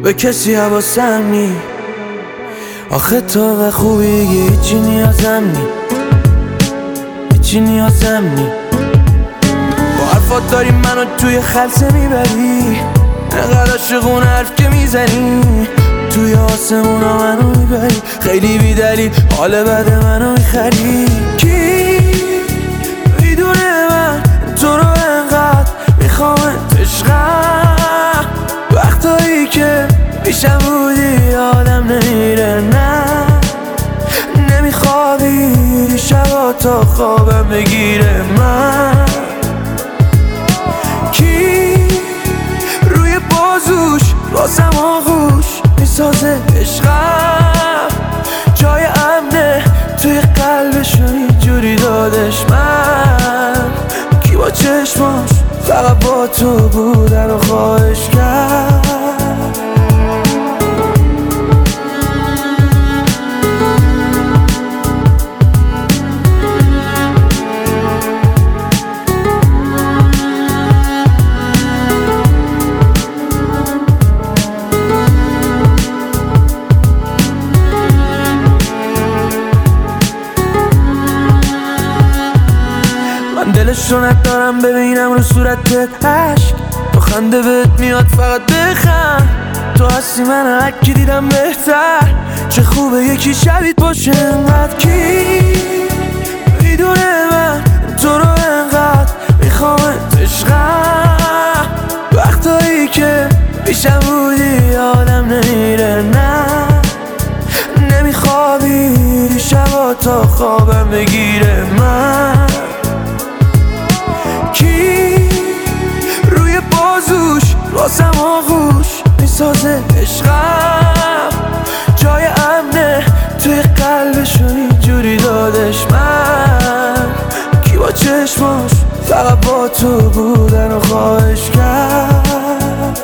به کسی حواسم نی. آخه تو و خوبی هیچی نیازم نی، هیچی نیازم نی. با حرفات داری منو توی خلسه میبری، انقدر عاشقون حرف که میزنی، توی آسمونا منو میبری، خیلی بیدلیل حال بد منو میخری. کی میدونه من تو رو انقدر میخوامت عشقم، وقتایی که پیشم بودی آدم نمیره، نه نمیخوابی شبا تا خوابم بگیره. من کی روی بازوش واسم آغوش میسازه عشقم، جای امنه توی قلبشو اینجوری دادش. من کی با چشماش فقط با تو بودن و خواهش کرد. دلش رو ندارم ببینم رو صورتت عشق، تو خنده بهت میاد فقط بخند، تو هستی من هرکی دیدم بهتر، چه خوبه یکی شبیت باشه انقدر. کی میدونه من تو رو انقدر میخوامت عشقم، وقتایی که پیشم بودی آدم نمیره، نه نمیخوابی شبا تا خوابم بگیره. من کی روی بازوش واسم آغوش میسازه عشقم، جای امنه توی قلبشو اینجوری دادش. من کی با چشماش فقط با تو بودن و خواهش کرد.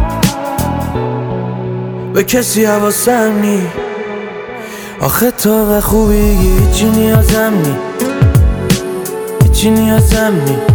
به کسی حواسم نی، آخه تو و خوبی هیچی نیازم نی، هیچی نیازم نی.